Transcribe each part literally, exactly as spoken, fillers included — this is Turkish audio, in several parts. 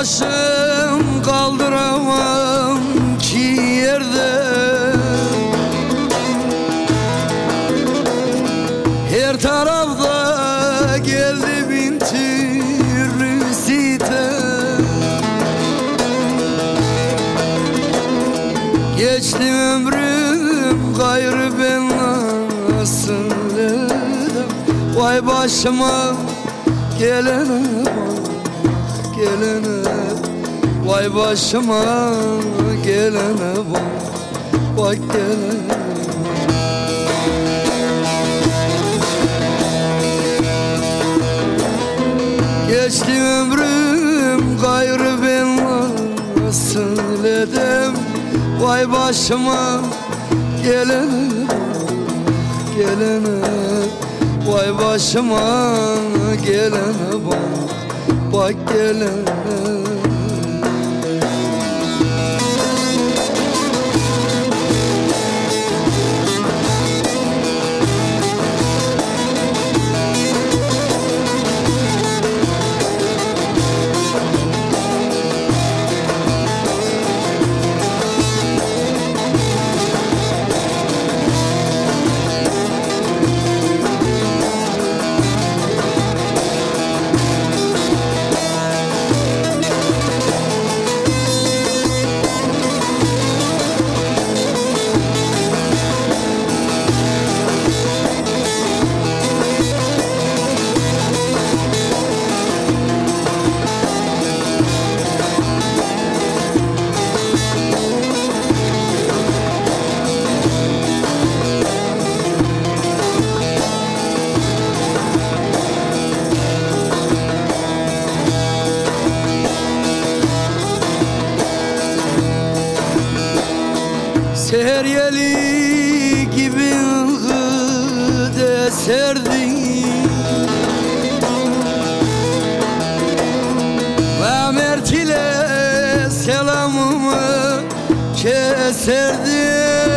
başım kaldıramam ki yerde. Her tarafta geldi bin türlü sitem. Geçti ömrüm gayrı ben nasıl edem. Vay başıma gelene bak, gelene. Vay başıma gelene bak, bak gelene. Geçti ömrüm gayrı ben nasıl edem. Vay başıma gelene bak, gelene. Vay başıma gelene bak, bak gelene. Seher yeli gibi ıhıd eserdi. Namert ile selamımı keserdi.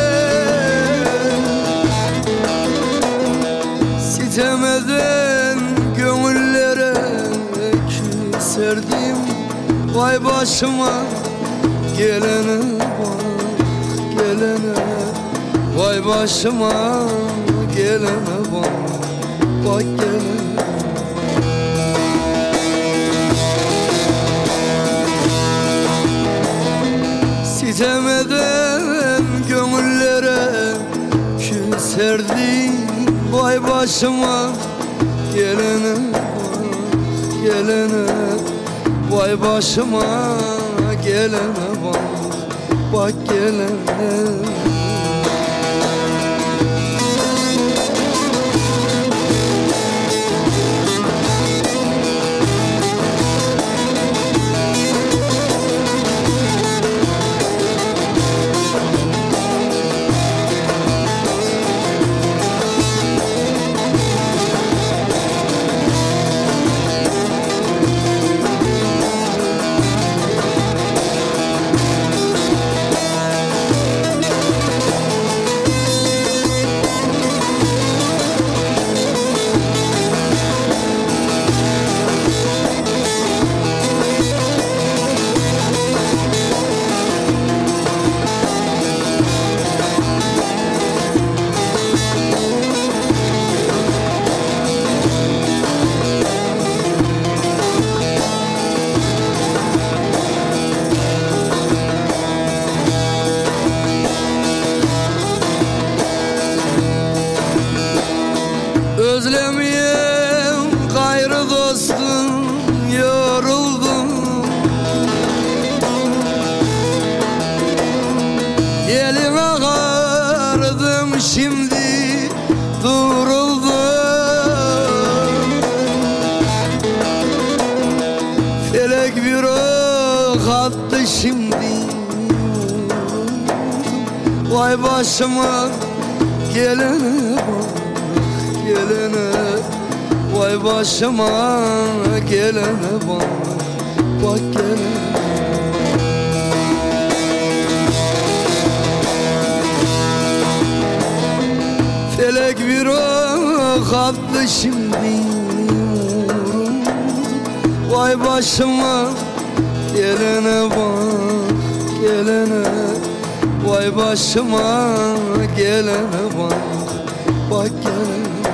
Sitem eden gönüllere küserdim. Vay başıma gelene bak, gelene. Vay başıma gelene bak, bak gelene. Sitem eden gönüllere küserdim. Vay başıma gelene bak, gelene. Vay başıma gelene bak, bak gelene. Özlemeyem gayrı dostum, yoruldum. Elin ağardım şimdi duruldum. Felek bir ok attı şimdi. Vay başıma gelene bak, gelene. Vay başıma gelene bak, bak gelene. Felek bir ok attı şimdi. Vay başıma gelene bak, gelene. Vay başıma gelene bak, bak gelene.